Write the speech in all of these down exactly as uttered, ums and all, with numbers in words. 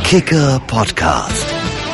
Kicker Podcast.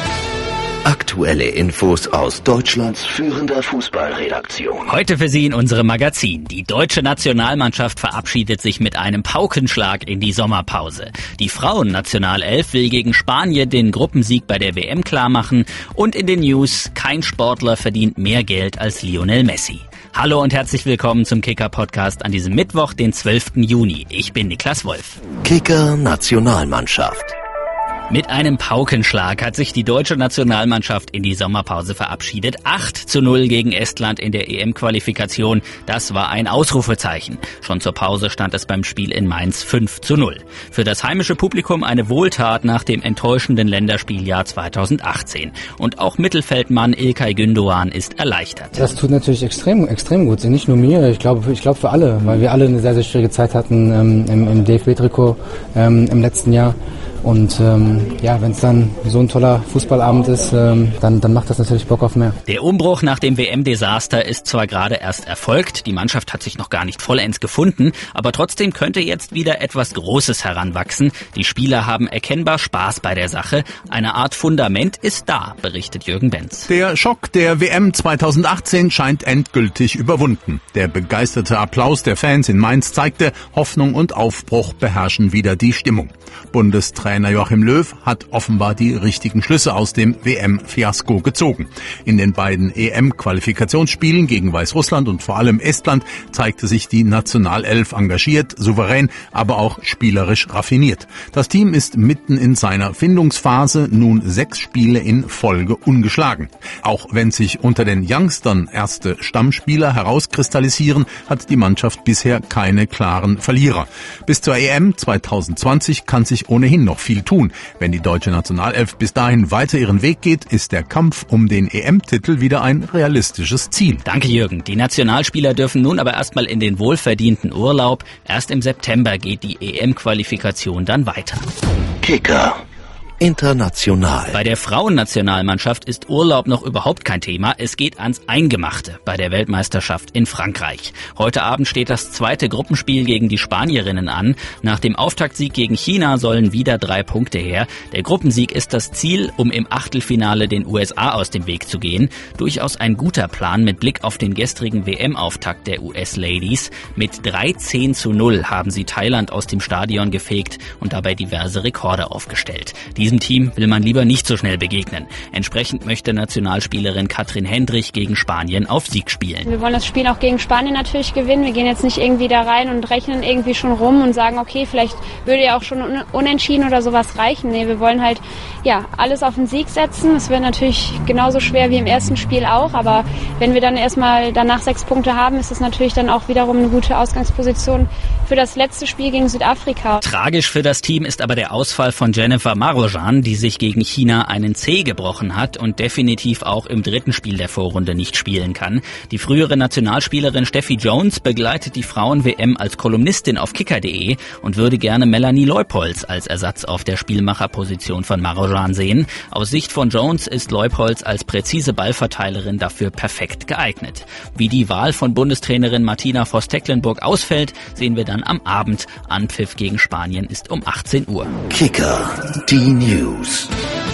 Aktuelle Infos aus Deutschlands führender Fußballredaktion. Heute für Sie in unserem Magazin. Die deutsche Nationalmannschaft verabschiedet sich mit einem Paukenschlag in die Sommerpause. Die Frauennationalelf will gegen Spanien den Gruppensieg bei der W M klarmachen. Und in den News, kein Sportler verdient mehr Geld als Lionel Messi. Hallo und herzlich willkommen zum Kicker Podcast an diesem Mittwoch, den zwölften Juni. Ich bin Niklas Wolf. Kicker Nationalmannschaft. Mit einem Paukenschlag hat sich die deutsche Nationalmannschaft in die Sommerpause verabschiedet. acht zu null gegen Estland in der E M-Qualifikation. Das war ein Ausrufezeichen. Schon zur Pause stand es beim Spiel in Mainz fünf zu null. Für das heimische Publikum eine Wohltat nach dem enttäuschenden Länderspieljahr zweitausendachtzehn. Und auch Mittelfeldmann İlkay Gündoğan ist erleichtert. Das tut natürlich extrem, extrem gut. Nicht nur mir, ich glaube, ich glaube für alle, weil wir alle eine sehr, sehr schwierige Zeit hatten ähm, im, im D F B-Trikot ähm, im letzten Jahr. Und ähm, ja, wenn es dann so ein toller Fußballabend ist, ähm, dann, dann macht das natürlich Bock auf mehr. Der Umbruch nach dem W M-Desaster ist zwar gerade erst erfolgt, die Mannschaft hat sich noch gar nicht vollends gefunden, aber trotzdem könnte jetzt wieder etwas Großes heranwachsen. Die Spieler haben erkennbar Spaß bei der Sache. Eine Art Fundament ist da, berichtet Jürgen Benz. Der Schock der W M zweitausendachtzehn scheint endgültig überwunden. Der begeisterte Applaus der Fans in Mainz zeigte, Hoffnung und Aufbruch beherrschen wieder die Stimmung. Bundestrainer Trainer Joachim Löw hat offenbar die richtigen Schlüsse aus dem W M-Fiasko gezogen. In den beiden E M-Qualifikationsspielen gegen Weißrussland und vor allem Estland zeigte sich die Nationalelf engagiert, souverän, aber auch spielerisch raffiniert. Das Team ist mitten in seiner Findungsphase, nun sechs Spiele in Folge ungeschlagen. Auch wenn sich unter den Youngstern erste Stammspieler herauskristallisieren, hat die Mannschaft bisher keine klaren Verlierer. Bis zur E M zweitausendzwanzig kann sich ohnehin noch viel tun. Wenn die deutsche Nationalelf bis dahin weiter ihren Weg geht, ist der Kampf um den E M-Titel wieder ein realistisches Ziel. Danke, Jürgen. Die Nationalspieler dürfen nun aber erstmal in den wohlverdienten Urlaub. Erst im September geht die E M-Qualifikation dann weiter. Kicker international. Bei der Frauennationalmannschaft ist Urlaub noch überhaupt kein Thema. Es geht ans Eingemachte bei der Weltmeisterschaft in Frankreich. Heute Abend steht das zweite Gruppenspiel gegen die Spanierinnen an. Nach dem Auftaktsieg gegen China sollen wieder drei Punkte her. Der Gruppensieg ist das Ziel, um im Achtelfinale den U S A aus dem Weg zu gehen. Durchaus ein guter Plan mit Blick auf den gestrigen W M-Auftakt der U S-Ladies. Mit dreizehn zu null haben sie Thailand aus dem Stadion gefegt und dabei diverse Rekorde aufgestellt. Diesem Team will man lieber nicht so schnell begegnen. Entsprechend möchte Nationalspielerin Katrin Hendrich gegen Spanien auf Sieg spielen. Wir wollen das Spiel auch gegen Spanien natürlich gewinnen. Wir gehen jetzt nicht irgendwie da rein und rechnen irgendwie schon rum und sagen, okay, vielleicht würde ja auch schon unentschieden oder sowas reichen. Nee, wir wollen halt ja alles auf den Sieg setzen. Es wird natürlich genauso schwer wie im ersten Spiel auch, aber wenn wir dann erstmal danach sechs Punkte haben, ist es natürlich dann auch wiederum eine gute Ausgangsposition für das letzte Spiel gegen Südafrika. Tragisch für das Team ist aber der Ausfall von Jennifer Marojan, die sich gegen China einen Zeh gebrochen hat und definitiv auch im dritten Spiel der Vorrunde nicht spielen kann. Die frühere Nationalspielerin Steffi Jones begleitet die Frauen-W M als Kolumnistin auf kicker punkt de und würde gerne Melanie Leupolz als Ersatz auf der Spielmacherposition von Marojan sehen. Aus Sicht von Jones ist Leupolz als präzise Ballverteilerin dafür perfekt geeignet. Wie die Wahl von Bundestrainerin Martina Voss-Tecklenburg ausfällt, sehen wir dann am Abend. Anpfiff gegen Spanien ist um achtzehn Uhr. Kicker, die News.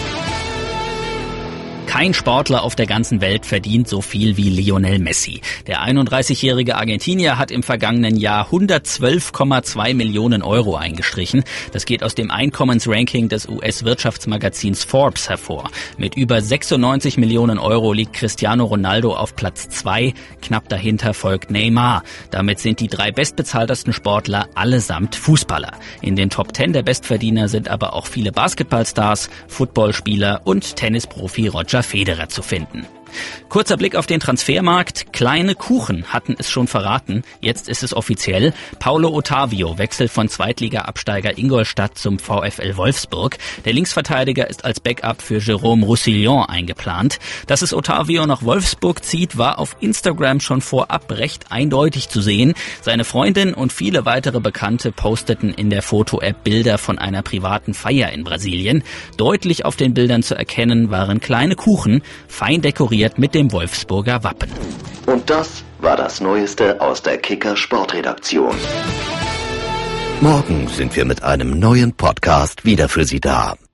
Kein Sportler auf der ganzen Welt verdient so viel wie Lionel Messi. Der einunddreißigjährige Argentinier hat im vergangenen Jahr hundertzwölf Komma zwei Millionen Euro eingestrichen. Das geht aus dem Einkommensranking des U S-Wirtschaftsmagazins Forbes hervor. Mit über sechsundneunzig Millionen Euro liegt Cristiano Ronaldo auf Platz zwei. Knapp dahinter folgt Neymar. Damit sind die drei bestbezahltesten Sportler allesamt Fußballer. In den Top Ten der Bestverdiener sind aber auch viele Basketballstars, Footballspieler und Tennisprofi Roger Federer zu finden. Kurzer Blick auf den Transfermarkt. Kleine Kuchen hatten es schon verraten. Jetzt ist es offiziell. Paulo Otavio wechselt von Zweitliga-Absteiger Ingolstadt zum VfL Wolfsburg. Der Linksverteidiger ist als Backup für Jérôme Roussillon eingeplant. Dass es Otavio nach Wolfsburg zieht, war auf Instagram schon vorab recht eindeutig zu sehen. Seine Freundin und viele weitere Bekannte posteten in der Foto-App Bilder von einer privaten Feier in Brasilien. Deutlich auf den Bildern zu erkennen waren kleine Kuchen, fein dekoriert mit dem Wolfsburger Wappen. Und das war das Neueste aus der Kicker Sportredaktion. Morgen sind wir mit einem neuen Podcast wieder für Sie da.